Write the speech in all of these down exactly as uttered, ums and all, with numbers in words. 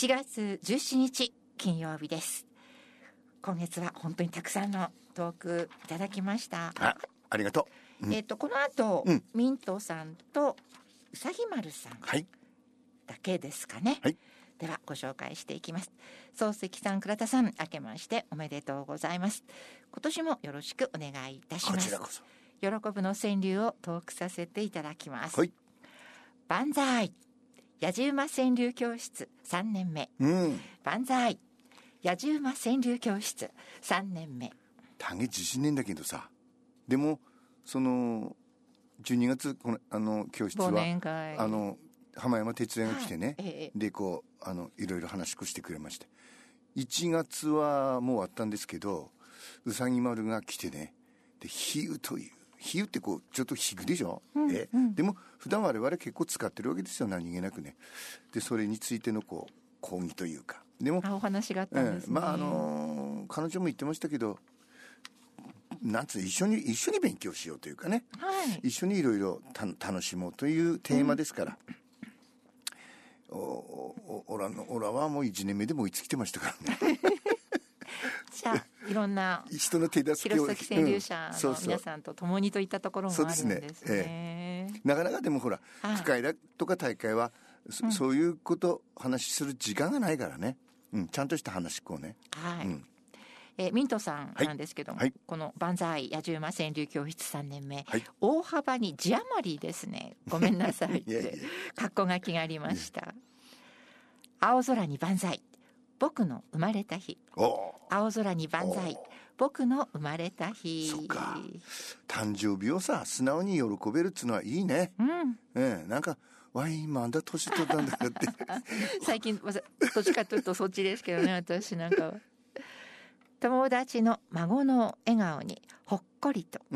ちがつじゅうしちにち金曜日です。今月は本当にたくさんのトークいただきました。 あ、ありがとう、うん、えっ、ー、とこの後、うん、ミントさんとうさぎ丸さんだけですかね、はい、ではご紹介していきます。漱石さん、倉田さん、明けましておめでとうございます。今年もよろしくお願いいたします。 こちらこそ。 喜ぶの川柳をトークさせていただきます。 はい。 万歳、やじ馬川柳教室さんねんめ、うん、万歳、やじ馬川柳教室さんねんめ。 単元じゅうねんだけどさ、でもそのじゅうにがつこのあの教室は忘年会、 あの浜山哲也が来てね、 はい、ええ、 でこうあのいろいろ話をしてくれまして、いちがつはもう終わったんですけど、うさぎ丸が来てね、で比喩という比喩ってこうちょっと引くでしょ、うんえうん、でも普段我々結構使ってるわけですよ、何気なくね。でそれについてのこう講義というか、でもあお話があったんですね、 えー、まああのー、彼女も言ってましたけど、なんつう一緒に一緒に勉強しようというかね、 はい、 一緒にいろいろ楽しもうというテーマですから、うん、おおおらのおらはもういちねんめでも追いつきてましたからねじゃあいろんな人の手助けを弘前川柳者の皆さんと共にといったところもあるんですね。 そうですね、ええ、なかなかでもほら区会だとか大会は そ,、うん、そういうこと話しする時間がないからね、うん、ちゃんとした話こうね、 はい、 うん、 えー、ミントさんなんですけども、はい、この万歳やじ馬川柳教室さんねんめ、はい、大幅に字余りですね、ごめんなさいっていやいやかっこ書きがありました。青空に万歳、僕の生まれた日。青空に万歳、僕の生まれた日。 そっか、誕生日をさ素直に喜べるっつうのはいいね、うんええ、なんかわいまだ年取ったんだって最近どっちかというとそっちですけどね、私なんかは。友達の孫の笑顔にほっこりと、うん、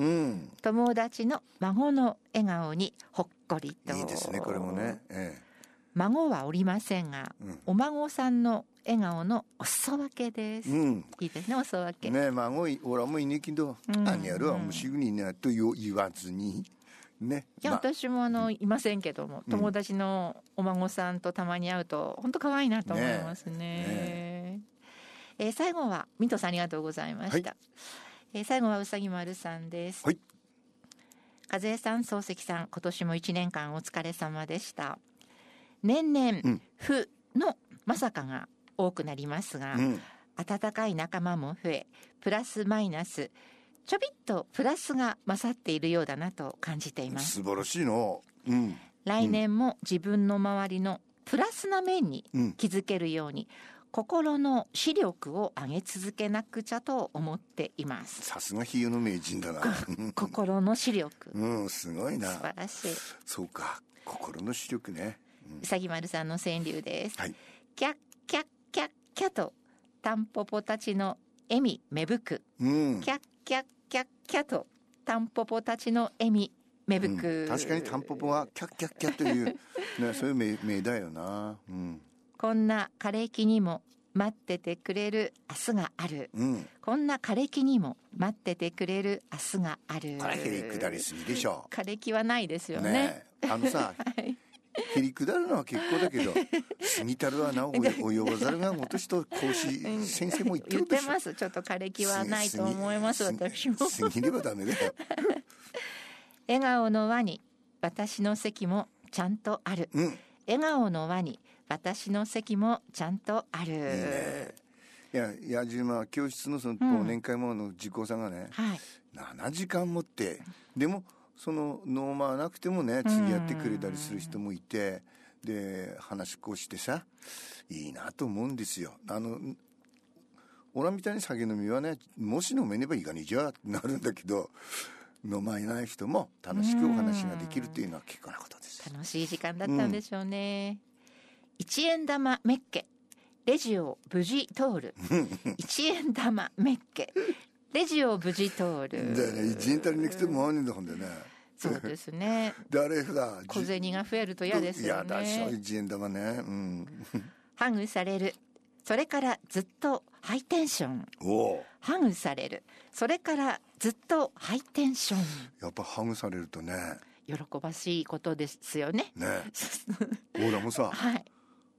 友達の孫の笑顔にほっこりと。 いいですねこれもね、ええ、 孫はおりませんが、うん、お孫さんの笑顔のお裾分けです、うん、いいですね、お裾分けね。孫おらもいねえけど、うん、あにやるはもうすぐにねと言わずにね。 いや、 ま、 私もあの、うん、いませんけども、友達のお孫さんとたまに会うと本当可愛いなと思いますね。ねねえー、最後はミントさんありがとうございました、はい、えー、最後はうさぎ丸さんです。 はい、 和江さん、漱石さん、今年もいちねんかんお疲れ様でした。年々、うん、負のまさかが多くなりますが、うん、温かい仲間も増え、プラスマイナスちょびっとプラスが勝っているようだなと感じています。 素晴らしいの、うん、 来年も自分の周りのプラスな面に気づけるように、うん、心の視力を上げ続けなくちゃと思っています。 さすが比喩の名人だな心の視力、 うん、すごいな、 素晴らしい。 そうか、心の視力ね、 うん、うさぎ丸さんの川柳です、 はい、 キャッキャッキャッキャとタンポポたちの笑み芽吹く、うん、キャッキャッキャッキャとタンポポたちの笑み芽吹く、 うん、確かにタンポポはキャッキャッキャという、ね、そういう名、名だよな、うん、 こんな枯れ木にも待っててくれる明日がある、うん、こんな枯れ木にも待っててくれる明日がある。 これへりくだりすぎでしょ。 枯れ木はないですよ ね, ねあのさ、はい、へりくだるのは結構だけど過ぎたるはなお及ばざるがごとしと講師先生も言ってるでしょ。 言ってます。ちょっと枯れ木はないと思います。私も過ぎればダメだよ笑顔の輪に私の席もちゃんとある、うん、笑顔の輪に私の席もちゃんとある。いいね。 いや、やじ馬教室のその忘年会もの受講さんがね、うん、はい、ななじかんもって、でもそのノーマーなくてもね次やってくれたりする人もいて、で話こうしてさ、いいなと思うんですよ。あのオラみたいに酒飲みはね、もし飲めねばいいかにじゃあなるんだけど、飲まない人も楽しくお話ができるっていうのは結構なことです。 楽しい時間だったんでしょうね、うん、一円玉メッケレジを無事通る一円玉メッケレジを無事通るだよね。一円足りなくても回るんだもんだよね。 そうですねであれだ小銭が増えると嫌ですよね。 嫌だしょ一円玉ね、うん、 ハグされる、それからずっとハイテンション。おハグされる、それからずっとハイテンション。 やっぱハグされるとね喜ばしいことですよね。 ね俺もさ、はい、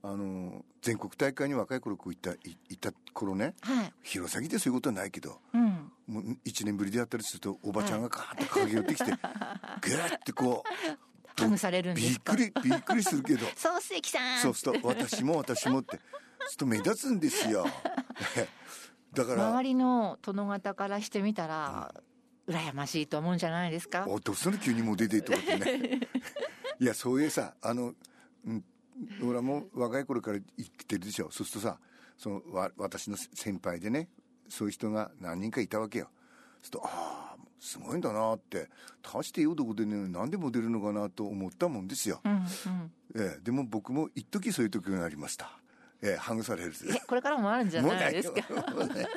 あの全国大会に若い頃こう行った行った頃ね、はい、弘前でそういうことはないけど、うん、もういちねんぶりでやったりするとおばちゃんがカーッと駆け寄ってきて、はい、グーってこうハグされるんですか。 びっくりびっくりするけど漱石さんそうすると私も私もってちょっと目立つんですよだから周りの殿方からしてみたら、うん、羨ましいと思うんじゃないですか。 おどうしたの急にもう出ていってことねいやそういうさあの、うん、俺はもう若い頃から生きてるでしょ。そうするとさそのわ私の先輩でねそういう人が何人かいたわけよ。そうするとああすごいんだなって大していい男でね何でも出るのかなと思ったもんですよ、うんうんえー、でも僕も一時そういう時がありました、えー、ハグされるこれからもあるんじゃないですかはい、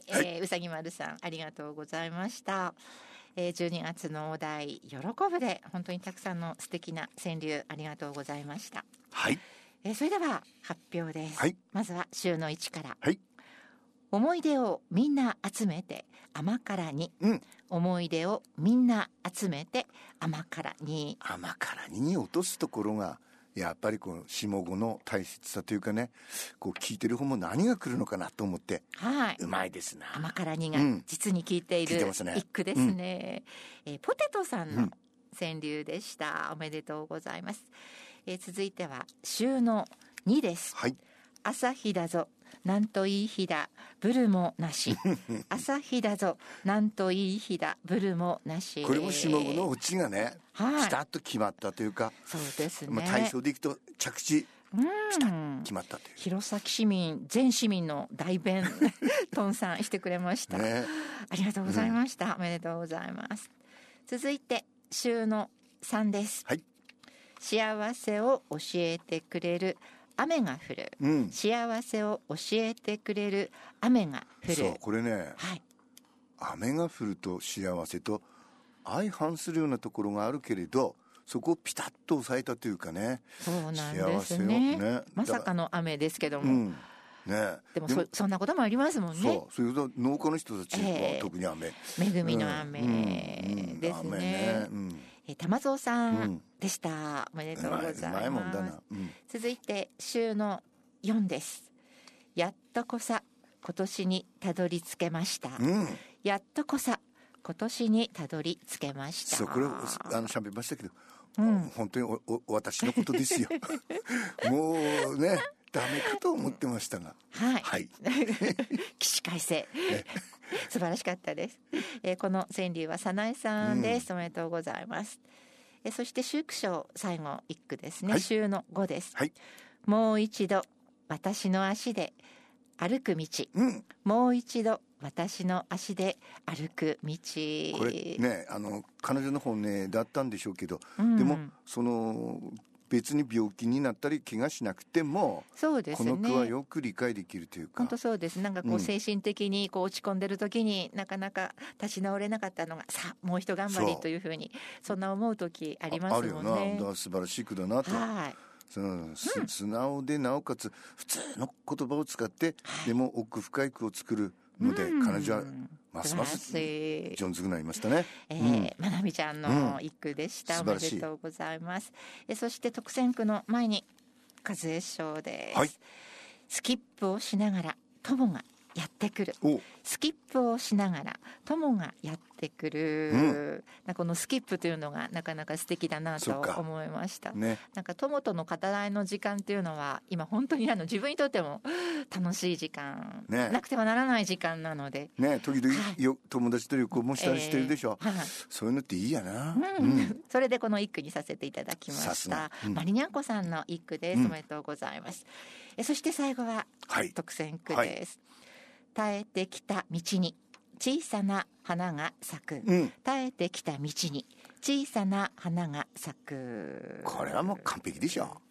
えー、うさぎ丸さんありがとうございました。えー、じゅうにがつのお題喜ぶで本当にたくさんの素敵な川柳ありがとうございました。 はい、 えー、それでは発表です、はい、まずは週のいちから、 はい、 思い出をみんな集めて甘辛に、うん、思い出をみんな集めて甘辛に甘辛にに落とすところがやっぱりこの下五の大切さというかねこう聞いてる方も何が来るのかなと思って、はい、うまいですな。 甘辛にが実に効いている一句ですね、うんえー、ポテトさんの川柳でした、うん、おめでとうございます、えー、続いては週のにです、はい、朝日だぞなんといい日だブルもなし朝日だぞなんといい日だブルもなし。 これも下五のオチがね、はい、ピタッと決まったというかそうですね、 まあ、体操でいくと着地ピタッと決まったという弘前市民全市民の代弁トンさんしてくれました、ね、ありがとうございました、うん、おめでとうございます。続いて週のさんです、はい、幸せを教えてくれる雨が降る、うん、幸せを教えてくれる雨が降る。 そうこれね、はい、雨が降ると幸せと相反するようなところがあるけれどそこをピタッと抑えたというかね。 そうなんですね、ねまさかの雨ですけども、うんね、でも そ, でもそんなこともありますもんね。 そうそういう農家の人たちは、えー、特に雨恵みの雨ですね、うんうんねうんえー、玉蔵さんでした、うん、おめでとうございます。うまいもんだな、うん、続いて週のよんです。やっとこさ今年にたどり着けました、うん、やっとこさ今年にたどり着けました。 そうこれあの喋りましたけど、うん、本当におお私のことですよもうねダメかと思ってましたが、 はい、はい、起死回生素晴らしかったです、えー、この川柳は早苗さんです、うん、おめでとうございます。えー、そして秋句賞最後一句ですね、はい、週のごです、はい、もう一度私の足で歩く道、うん、もう一度私の足で歩く道。 これねあの彼女の本音だったんでしょうけど、うん、でもその別に病気になったり怪我しなくてもそうです、ね、この句はよく理解できるというか本当そうです。なんかこう精神的にこう落ち込んでる時に、うん、なかなか立ち直れなかったのがさあもう一頑張りというふうに そ, そんな思う時ありますもんね。 あ, あるよな。 だから素晴らしい句だなと、はいそのうん、素直でなおかつ普通の言葉を使って、はい、でも奥深い句を作るので、うん、彼女はますます上手くなりましたね。 えーうん、まなみちゃんの一句でした、うん、おめでとうございます。えそして特選句の前に和江賞です、はい、スキップをしながら友がやってくる。スキップをしながら友がやってくる、うん、なんかこのスキップというのがなかなか素敵だなと思いました、ね、なんか友との語らいの時間っていうのは今本当にあの自分にとっても楽しい時間、ね、なくてはならない時間なので、 ね、時々、はい、よ友達と旅行もしたりしてるでしょ、えーはい、そういうのっていいやな、 うんうん、それでこの一句にさせていただきました、うん、マリニャンコさんの一句です、うん、おめでとうございます。えそして最後は特選句です、はいはい、耐えてきた道に小さな花が咲く、うん、耐えてきた道に小さな花が咲く。 これはもう完璧でしょ。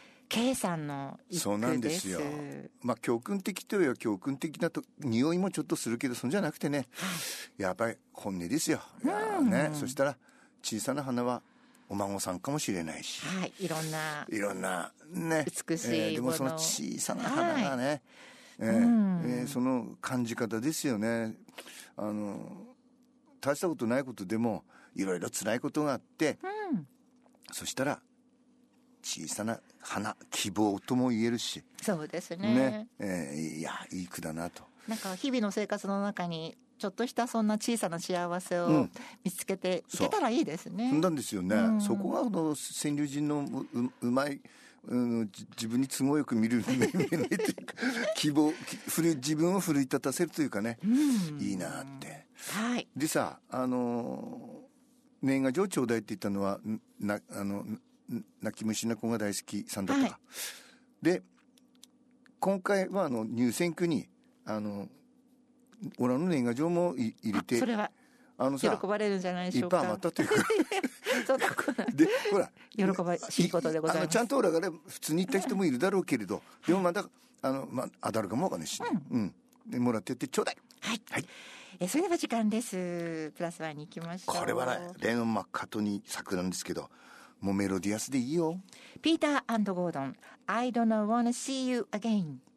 K さんの一句です。そうなんですよ。 まあ教訓的というより教訓的なと匂いもちょっとするけどそんじゃなくてね、はい、やっぱり本音ですよ。いや、ね、そしたら小さな花はお孫さんかもしれないし、 はい、いろんないろんなね美しいもの、えー、 でもその小さな花がね、はいえーうんえー、その感じ方ですよね。あの大したことないことでもいろいろ辛いことがあって、うん、そしたら小さな花、希望とも言えるし、 そうですね。 ね、えー、いやいい句だなと。 なんか日々の生活の中にちょっとしたそんな小さな幸せを見つけていけたらいいですね。 うん、そうなんですよね、うん、そこがあの川柳人の う, う, うまい、うん、自分に都合よく見る目というか希望自分を奮い立たせるというかね、うん、いいなって、 はい、 でさ、あの年賀状ちょうだいって言ったのはなあの泣き虫な子が大好きさんだったか、はい、で今回はあの入選句にあのオラの年賀状も入れて、 それはあのさ喜ばれるんじゃないでしょうか。 いっぱい余ったというかそんなことないでほら喜ばしいことでございます。 あのちゃんとオラがね普通に行った人もいるだろうけれど、でもまだあの、まあ、当たるかもわかんないし、ね、うん、うん、でもらってってちょうだい。 はい、はい、えそれでは時間です。プラスワンに行きましょう。 これはねレノン・マッカートニー作なんですけど、もうメロディアスでいいよ。 ピーター&ゴードン I don't wanna see you again。